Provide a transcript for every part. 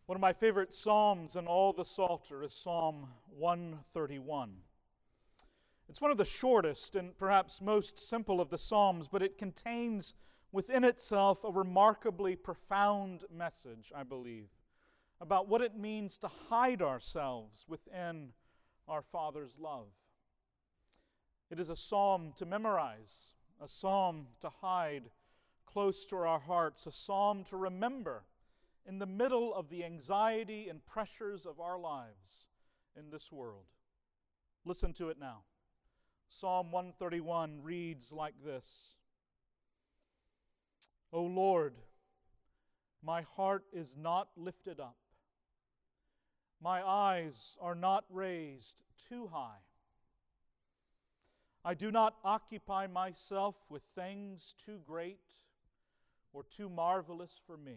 One of my favorite psalms in all the Psalter is Psalm 131. It's one of the shortest and perhaps most simple of the psalms, but it contains within itself a remarkably profound message, I believe, about what it means to hide ourselves within our Father's love. It is a psalm to memorize, a psalm to hide close to our hearts, a psalm to remember in the middle of the anxiety and pressures of our lives in this world. Listen to it now. Psalm 131 reads like this: O Lord, my heart is not lifted up. My eyes are not raised too high. I do not occupy myself with things too great or too marvelous for me.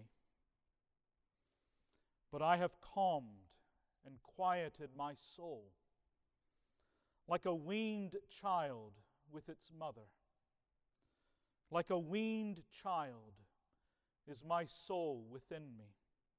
But I have calmed and quieted my soul, like a weaned child with its mother. Like a weaned child is my soul within me.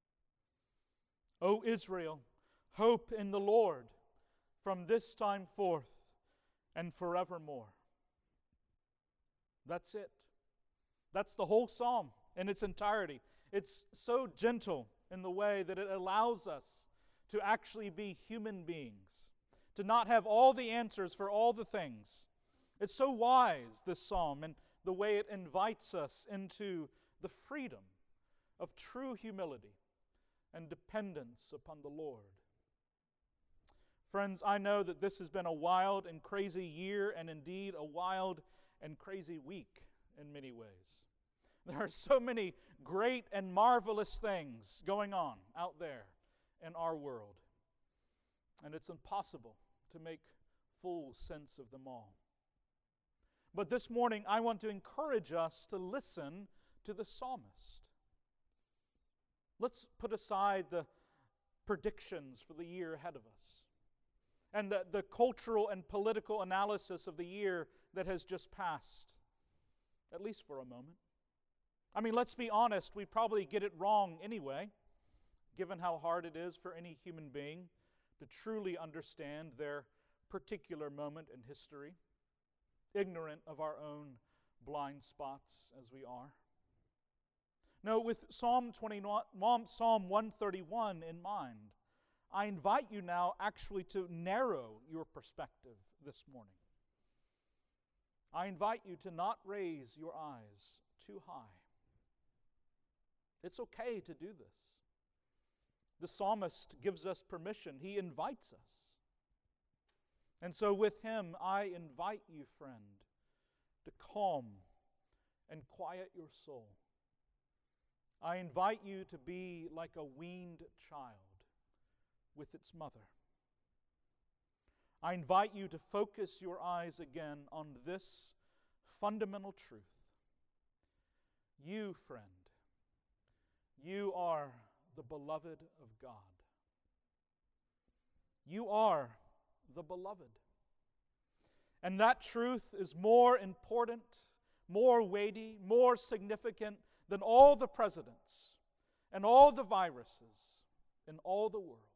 O Israel, hope in the Lord from this time forth and forevermore. That's it. That's the whole psalm in its entirety. It's so gentle in the way that it allows us to actually be human beings, to not have all the answers for all the things. It's so wise, this psalm, and the way it invites us into the freedom of true humility and dependence upon the Lord. Friends, I know that this has been a wild and crazy year, and indeed a wild and crazy week in many ways. There are so many great and marvelous things going on out there in our world, and it's impossible to make full sense of them all. But this morning, I want to encourage us to listen to the psalmist. Let's put aside the predictions for the year ahead of us and the cultural and political analysis of the year that has just passed, at least for a moment. I mean, let's be honest, we probably get it wrong anyway, given how hard it is for any human being to truly understand their particular moment in history, ignorant of our own blind spots as we are. No, with Psalm 131 in mind, I invite you now actually to narrow your perspective this morning. I invite you to not raise your eyes too high. It's okay to do this. The psalmist gives us permission. He invites us. And so with him, I invite you, friend, to calm and quiet your soul. I invite you to be like a weaned child with its mother. I invite you to focus your eyes again on this fundamental truth. You, friend, you are the beloved of God. You are the beloved. And that truth is more important, more weighty, more significant than all the presidents and all the viruses in all the world.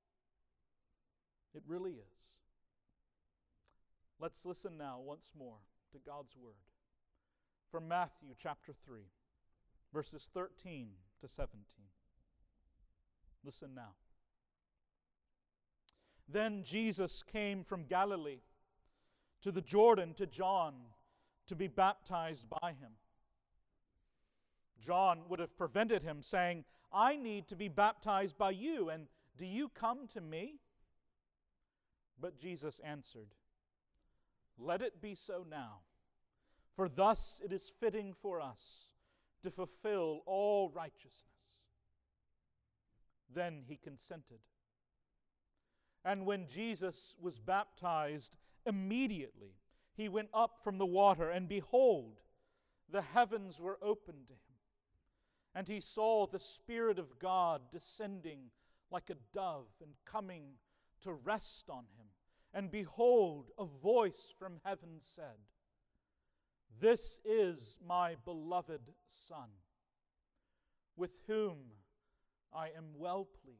It really is. Let's listen now once more to God's Word from Matthew chapter 3, verses 13 to 17. Listen now. Then Jesus came from Galilee to the Jordan to John to be baptized by him. John would have prevented him, saying, I need to be baptized by you, and do you come to me? But Jesus answered, Let it be so now, for thus it is fitting for us to fulfill all righteousness. Then he consented. And when Jesus was baptized, immediately he went up from the water, and behold, the heavens were opened to him. And he saw the Spirit of God descending like a dove and coming to rest on him. And behold, a voice from heaven said, This is my beloved Son, with whom I am well pleased.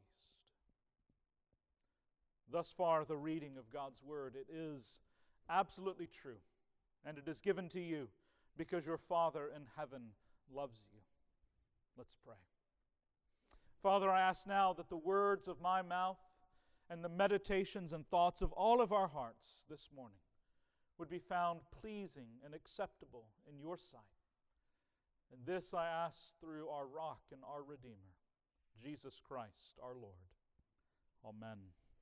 Thus far, the reading of God's Word, it is absolutely true, and it is given to you because your Father in heaven loves you. Let's pray. Father, I ask now that the words of my mouth and the meditations and thoughts of all of our hearts this morning would be found pleasing and acceptable in your sight. And this I ask through our rock and our Redeemer, Jesus Christ our Lord. Amen.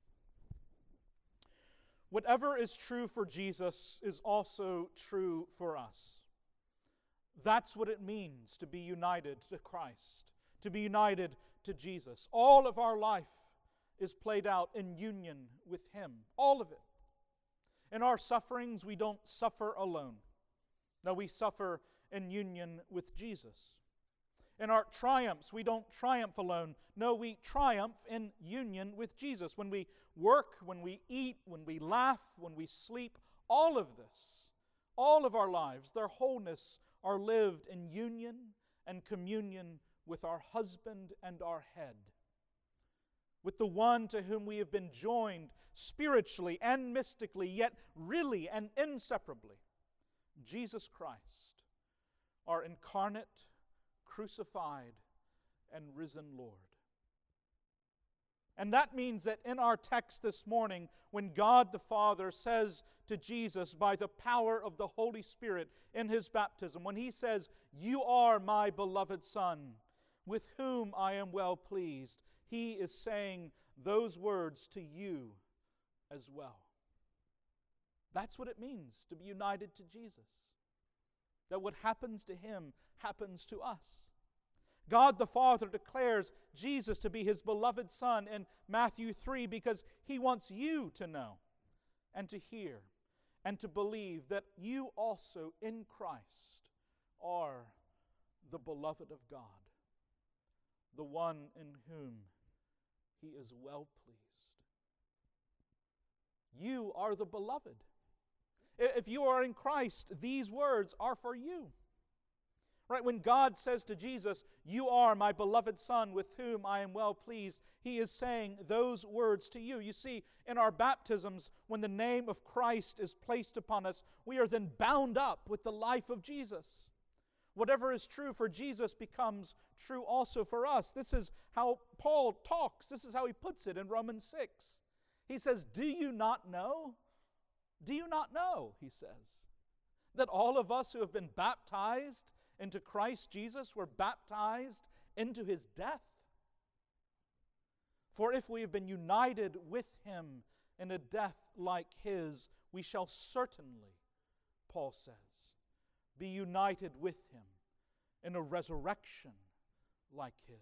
Whatever is true for Jesus is also true for us. That's what it means to be united to Christ, to be united to Jesus. All of our life is played out in union with Him, all of it. In our sufferings, we don't suffer alone. No, we suffer in union with Jesus. In our triumphs, we don't triumph alone. No, we triumph in union with Jesus. When we work, when we eat, when we laugh, when we sleep, all of this, all of our lives, their wholeness are lived in union and communion with our husband and our head, with the one to whom we have been joined spiritually and mystically, yet really and inseparably, Jesus Christ, our incarnate, crucified, and risen Lord. And that means that in our text this morning, when God the Father says to Jesus by the power of the Holy Spirit in His baptism, when He says, "You are my beloved Son, with whom I am well pleased," He is saying those words to you as well. That's what it means to be united to Jesus. That what happens to Him happens to us. God the Father declares Jesus to be His beloved Son in Matthew 3 because He wants you to know and to hear and to believe that you also in Christ are the beloved of God, the one in whom He is well pleased. You are the beloved. If you are in Christ, these words are for you. Right? When God says to Jesus, "You are my beloved Son with whom I am well pleased," He is saying those words to you. You see, in our baptisms, when the name of Christ is placed upon us, we are then bound up with the life of Jesus. Whatever is true for Jesus becomes true also for us. This is how Paul talks. This is how he puts it in Romans 6. He says, "Do you not know? Do you not know," he says, "that all of us who have been baptized into Christ Jesus were baptized into His death? For if we have been united with Him in a death like His, we shall certainly," Paul says, "be united with Him in a resurrection like His."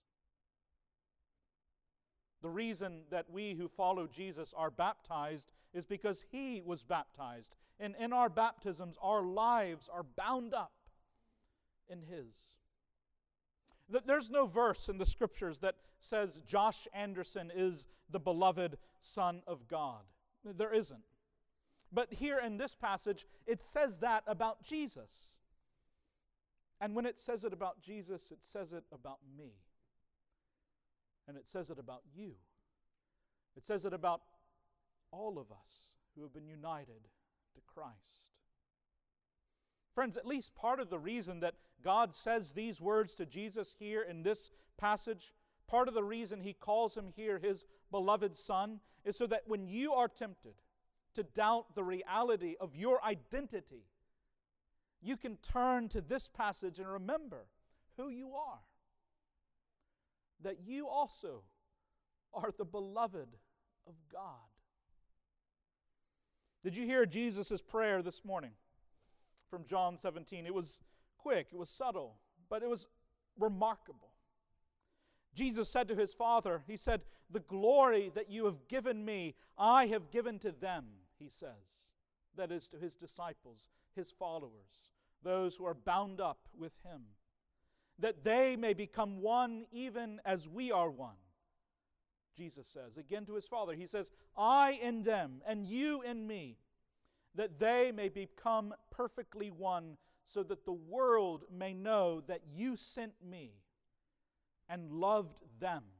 The reason that we who follow Jesus are baptized is because He was baptized. And in our baptisms, our lives are bound up in His. There's no verse in the Scriptures that says Josh Anderson is the beloved Son of God. There isn't. But here in this passage, it says that about Jesus. And when it says it about Jesus, it says it about me. And it says it about you. It says it about all of us who have been united to Christ. Friends, at least part of the reason that God says these words to Jesus here in this passage, part of the reason He calls Him here His beloved Son, is so that when you are tempted to doubt the reality of your identity, you can turn to this passage and remember who you are. That you also are the beloved of God. Did you hear Jesus' prayer this morning from John 17? It was quick, it was subtle, but it was remarkable. Jesus said to His Father, He said, "The glory that you have given me, I have given to them," He says. That is to His disciples, His followers, those who are bound up with Him, that they may become one even as we are one. Jesus says, again to His Father, He says, "I in them and you in me, that they may become perfectly one, so that the world may know that you sent me and loved them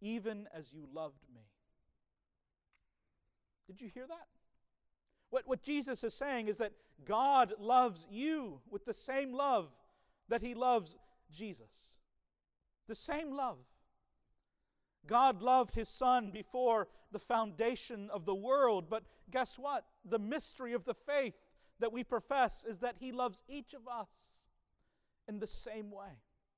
even as you loved me. Did you hear that? What Jesus is saying is that God loves you with the same love that He loves Jesus. The same love. God loved His Son before the foundation of the world, but guess what? The mystery of the faith that we profess is that He loves each of us in the same way.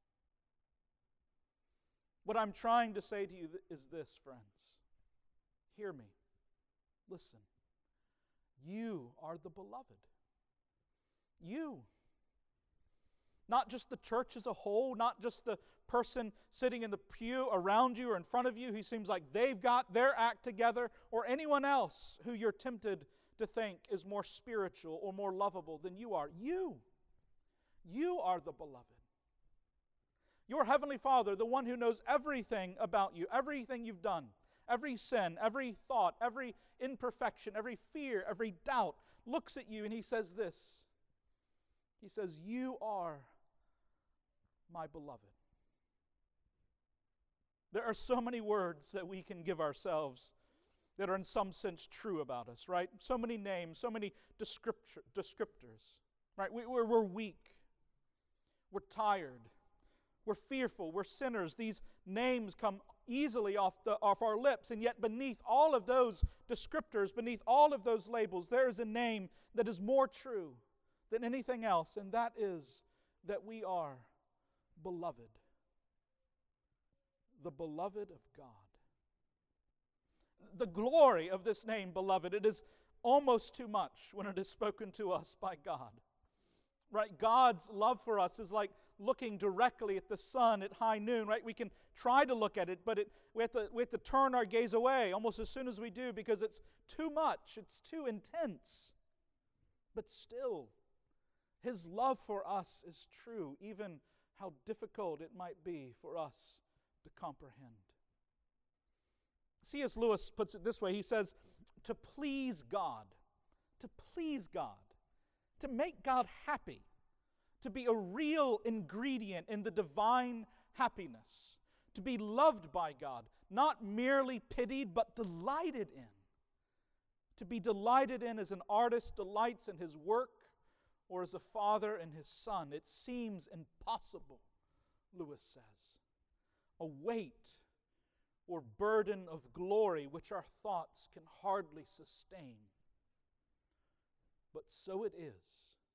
What I'm trying to say to you is this, friends. Hear me. Listen. You are the beloved. You. Not just the church as a whole, not just the person sitting in the pew around you or in front of you who seems like they've got their act together, or anyone else who you're tempted to think is more spiritual or more lovable than you are. You. You are the beloved. Your Heavenly Father, the one who knows everything about you, everything you've done, every sin, every thought, every imperfection, every fear, every doubt, looks at you and He says this. He says, you are my beloved. There are so many words that we can give ourselves that are in some sense true about us, right? So many names, so many descriptors, right? We're weak. We're tired. We're fearful. We're sinners. These names come easily off our lips, and yet beneath all of those descriptors, beneath all of those labels, there is a name that is more true than anything else, and that is that we are beloved. The beloved of God. The glory of this name, beloved, it is almost too much when it is spoken to us by God. Right? God's love for us is like looking directly at the sun at high noon, right? We can try to look at it, but we have to turn our gaze away almost as soon as we do because it's too much, it's too intense. But still, His love for us is true, even how difficult it might be for us to comprehend. C.S. Lewis puts it this way. He says, to please God, to make God happy, to be a real ingredient in the divine happiness, to be loved by God, not merely pitied but delighted in. To be delighted in as an artist delights in his work or as a father in his son. It seems impossible, Lewis says. A weight or burden of glory which our thoughts can hardly sustain. But so it is.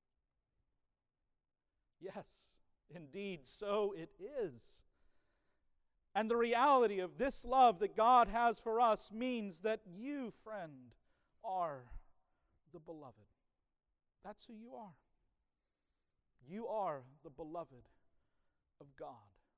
Yes, indeed, so it is. And the reality of this love that God has for us means that you, friend, are the beloved. That's who you are. You are the beloved of God.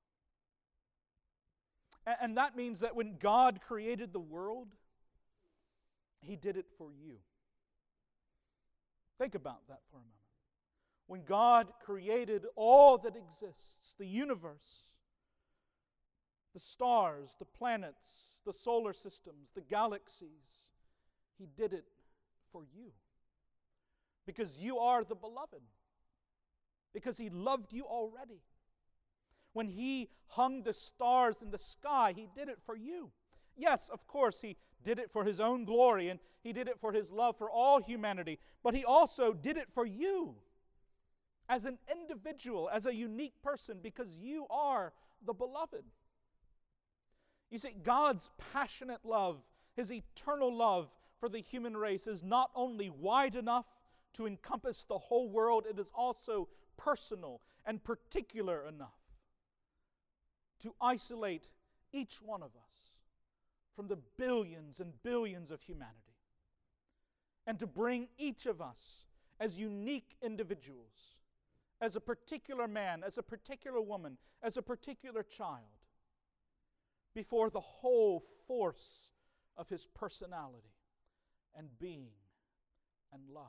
And that means that when God created the world, He did it for you. Think about that for a moment. When God created all that exists, the universe, the stars, the planets, the solar systems, the galaxies, He did it for you. Because you are the beloved. Because He loved you already. When He hung the stars in the sky, He did it for you. Yes, of course, He did it for His own glory, and He did it for His love for all humanity, but He also did it for you as an individual, as a unique person, because you are the beloved. You see, God's passionate love, His eternal love for the human race is not only wide enough to encompass the whole world, it is also personal and particular enough to isolate each one of us from the billions and billions of humanity, and to bring each of us as unique individuals, as a particular man, as a particular woman, as a particular child, before the whole force of His personality and being and love.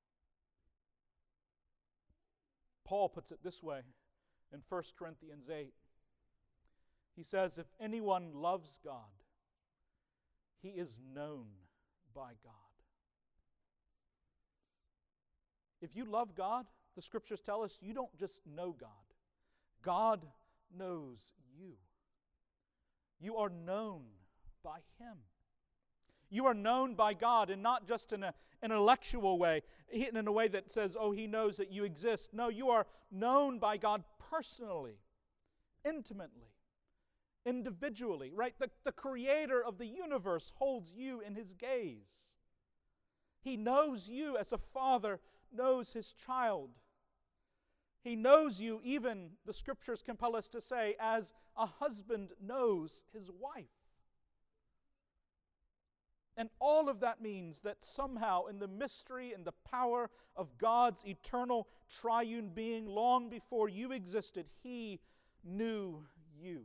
Paul puts it this way in 1 Corinthians 8. He says, if anyone loves God, he is known by God. If you love God, the Scriptures tell us you don't just know God. God knows you. You are known by Him. You are known by God, and not just in an intellectual way, in a way that says, oh, He knows that you exist. No, you are known by God personally, intimately, individually, right? The Creator of the universe holds you in His gaze. He knows you as a father knows his child. He knows you, even, the Scriptures compel us to say, as a husband knows his wife. And all of that means that somehow in the mystery and the power of God's eternal triune being, long before you existed, He knew you.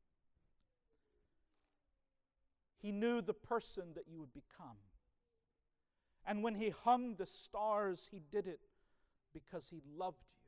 He knew the person that you would become. And when He hung the stars, He did it because He loved you.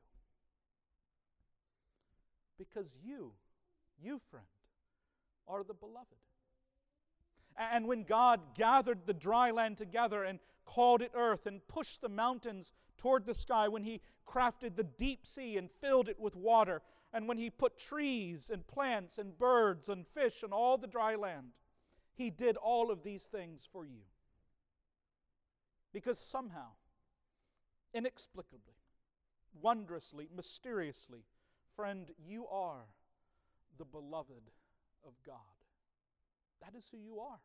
Because you, friend, are the beloved. And when God gathered the dry land together and called it earth and pushed the mountains toward the sky, when He crafted the deep sea and filled it with water, and when He put trees and plants and birds and fish on all the dry land, He did all of these things for you. Because somehow, inexplicably, wondrously, mysteriously, friend, you are the beloved of God. That is who you are.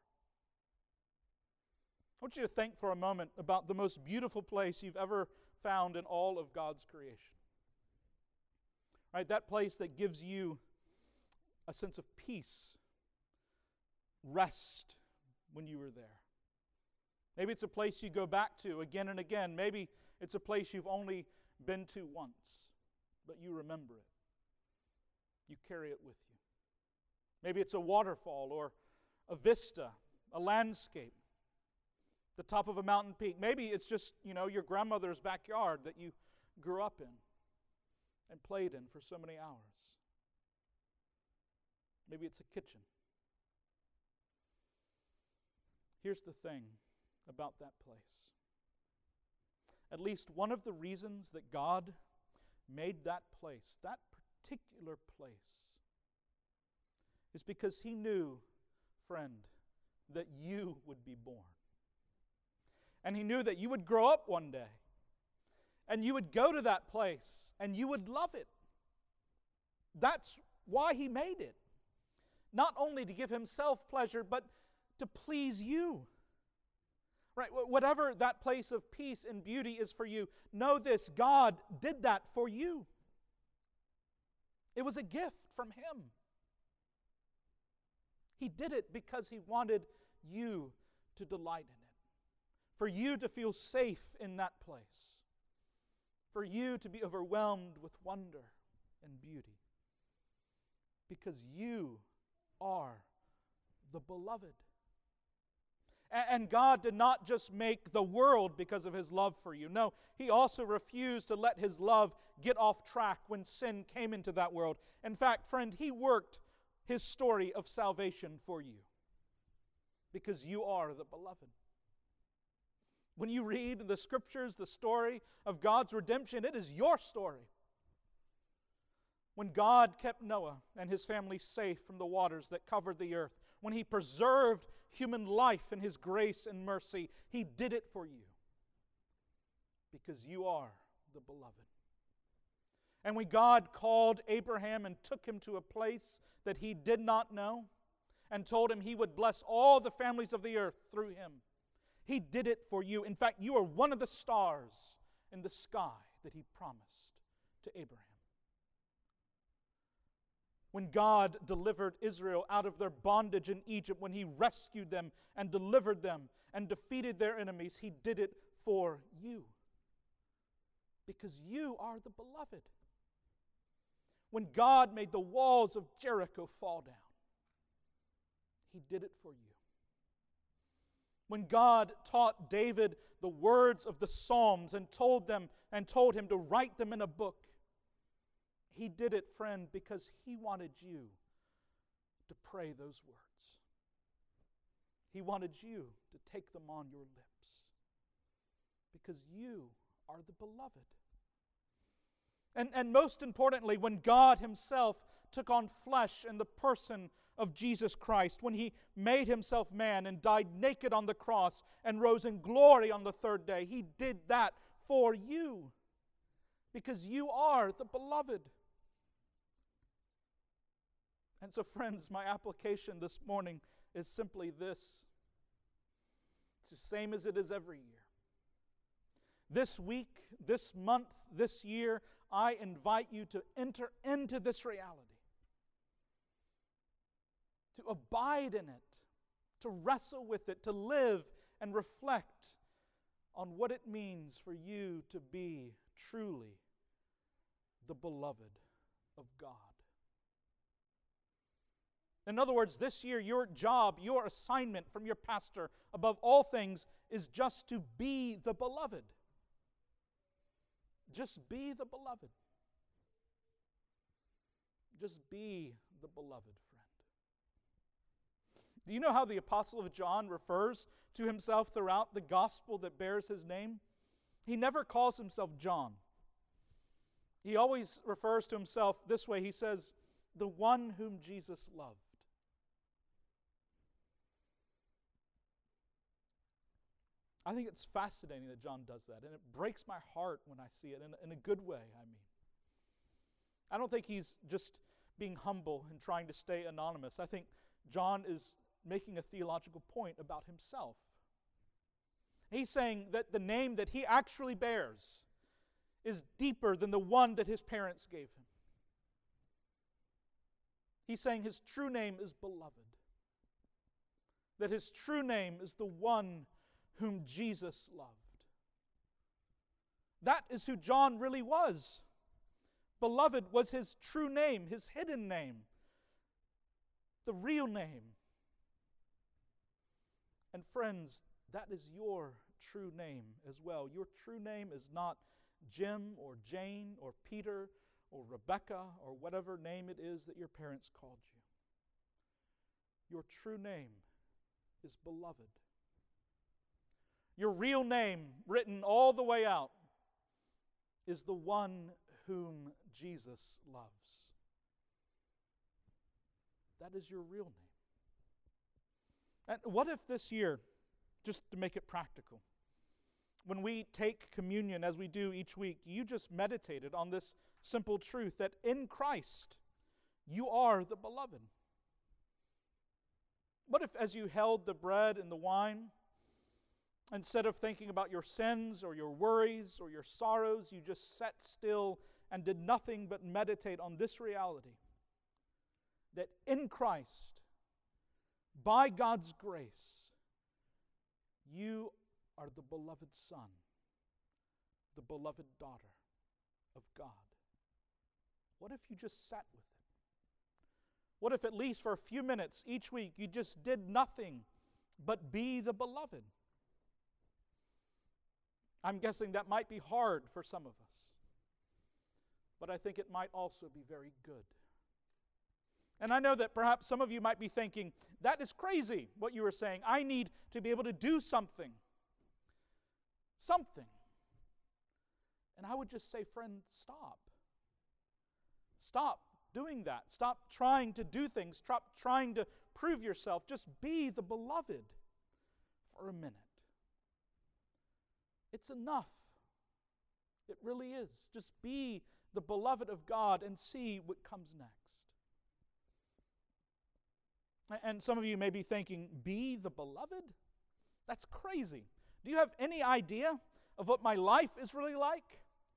I want you to think for a moment about the most beautiful place you've ever found in all of God's creation. Right, that place that gives you a sense of peace, rest when you were there. Maybe it's a place you go back to again and again. Maybe it's a place you've only been to once, but you remember it. You carry it with you. Maybe it's a waterfall or a vista, a landscape, the top of a mountain peak. Maybe it's just, your grandmother's backyard that you grew up in and played in for so many hours. Maybe it's a kitchen. Here's the thing about that place. At least one of the reasons that God made that place, that particular place, is because He knew, friend, that you would be born. And He knew that you would grow up one day, and you would go to that place, and you would love it. That's why He made it. Not only to give Himself pleasure, but to please you. Right? Whatever that place of peace and beauty is for you, know this: God did that for you. It was a gift from Him. He did it because He wanted you to delight in it, for you to feel safe in that place, for you to be overwhelmed with wonder and beauty, because you are the beloved. And God did not just make the world because of His love for you. No, He also refused to let His love get off track when sin came into that world. In fact, friend, He worked His story of salvation for you because you are the beloved. When you read in the Scriptures the story of God's redemption, it is your story. When God kept Noah and his family safe from the waters that covered the earth, when He preserved human life in His grace and mercy, He did it for you because you are the beloved. And when God called Abraham and took him to a place that he did not know and told him He would bless all the families of the earth through him, He did it for you. In fact, you are one of the stars in the sky that He promised to Abraham. When God delivered Israel out of their bondage in Egypt, when He rescued them and delivered them and defeated their enemies, He did it for you. Because you are the beloved. When God made the walls of Jericho fall down, He did it for you. When God taught David the words of the Psalms and told him to write them in a book, He did it, friend, because He wanted you to pray those words. He wanted you to take them on your lips because you are the beloved. And most importantly, when God Himself took on flesh in the person of Jesus Christ when He made Himself man and died naked on the cross and rose in glory on the third day. He did that for you because you are the beloved. And so, friends, my application this morning is simply this. It's the same as it is every year. This week, this month, this year, I invite you to enter into this reality, to abide in it, to wrestle with it, to live and reflect on what it means for you to be truly the beloved of God. In other words, this year, your job, your assignment from your pastor, above all things, is just to be the beloved. Just be the beloved. Just be the beloved, friend. Do you know how the Apostle of John refers to himself throughout the gospel that bears his name? He never calls himself John. He always refers to himself this way. He says, the one whom Jesus loved. I think it's fascinating that John does that, and it breaks my heart when I see it, in a good way, I mean. I don't think he's just being humble and trying to stay anonymous. I think John is making a theological point about himself. He's saying that the name that he actually bears is deeper than the one that his parents gave him. He's saying his true name is beloved. That his true name is the one whom Jesus loved. That is who John really was. Beloved was his true name, his hidden name, the real name. And friends, that is your true name as well. Your true name is not Jim or Jane or Peter or Rebecca or whatever name it is that your parents called you. Your true name is beloved. Your real name, written all the way out, is the one whom Jesus loves. That is your real name. And what if this year, just to make it practical, when we take communion as we do each week, you just meditated on this simple truth that in Christ you are the beloved? What if as you held the bread and the wine, instead of thinking about your sins or your worries or your sorrows, you just sat still and did nothing but meditate on this reality, that in Christ, by God's grace, you are the beloved Son, the beloved daughter of God. What if you just sat with it? What if at least for a few minutes each week you just did nothing but be the beloved? I'm guessing that might be hard for some of us, but I think it might also be very good. And I know that perhaps some of you might be thinking, that is crazy what you were saying. I need to be able to do something. Something. And I would just say, friend, stop. Stop doing that. Stop trying to do things. Stop trying to prove yourself. Just be the beloved for a minute. It's enough. It really is. Just be the beloved of God and see what comes next. And some of you may be thinking, be the beloved? That's crazy. Do you have any idea of what my life is really like?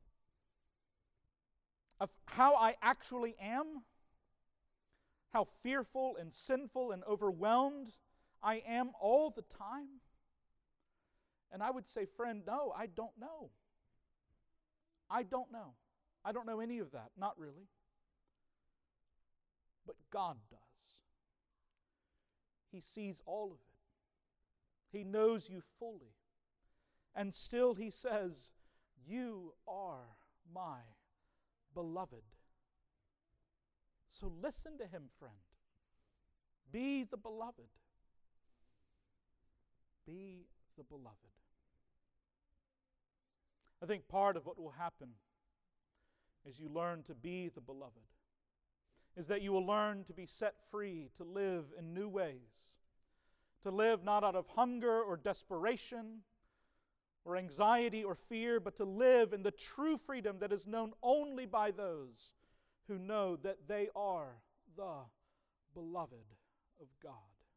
Of how I actually am? How fearful and sinful and overwhelmed I am all the time? And I would say, friend, no, I don't know. I don't know. I don't know any of that, not really. But God does. He sees all of it. He knows you fully. And still He says, you are my beloved. So listen to Him, friend. Be the beloved. Be the beloved. I think part of what will happen as you learn to be the beloved is that you will learn to be set free to live in new ways, to live not out of hunger or desperation or anxiety or fear, but to live in the true freedom that is known only by those who know that they are the beloved of God.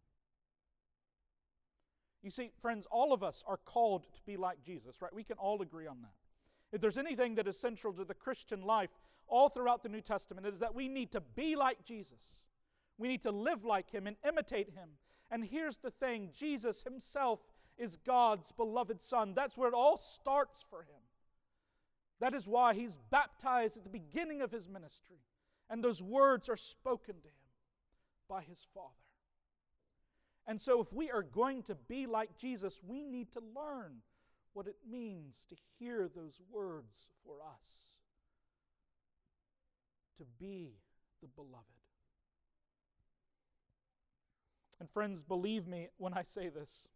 You see, friends, all of us are called to be like Jesus, right? We can all agree on that. If there's anything that is central to the Christian life all throughout the New Testament, it is that we need to be like Jesus. We need to live like Him and imitate Him. And here's the thing, Jesus Himself is God's beloved Son. That's where it all starts for Him. That is why He's baptized at the beginning of His ministry. And those words are spoken to Him by His Father. And so if we are going to be like Jesus, we need to learn what it means to hear those words for us. To be the beloved. And friends, believe me when I say this.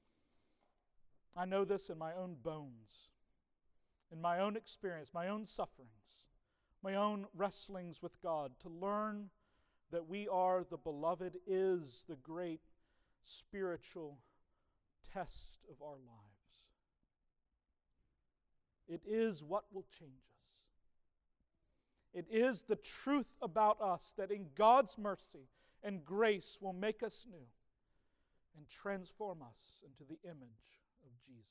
I know this in my own bones, in my own experience, my own sufferings, my own wrestlings with God. To learn that we are the beloved is the great spiritual test of our lives. It is what will change us. It is the truth about us that in God's mercy and grace will make us new and transform us into the image of Jesus.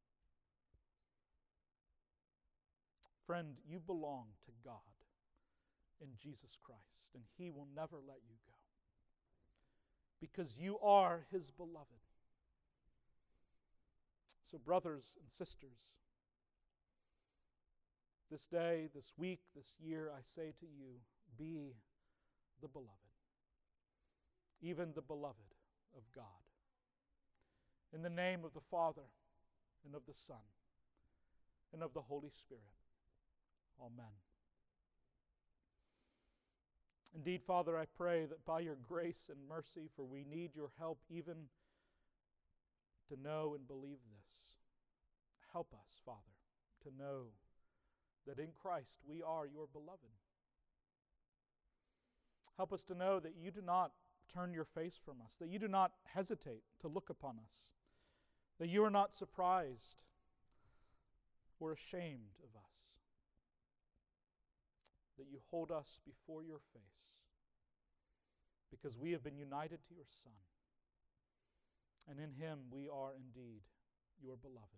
Friend, you belong to God in Jesus Christ, and He will never let you go because you are His beloved. So, brothers and sisters, this day, this week, this year, I say to you, be the beloved, even the beloved of God. In the name of the Father, and of the Son, and of the Holy Spirit. Amen. Indeed, Father, I pray that by your grace and mercy, for we need your help even to know and believe this. Help us, Father, to know that in Christ we are your beloved. Help us to know that you do not turn your face from us, that you do not hesitate to look upon us, that you are not surprised or ashamed of us, that you hold us before your face because we have been united to your Son, and in Him we are indeed your beloved.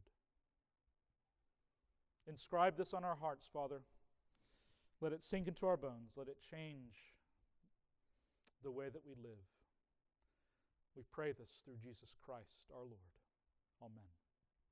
Inscribe this on our hearts, Father. Let it sink into our bones. Let it change the way that we live. We pray this through Jesus Christ our Lord. Amen.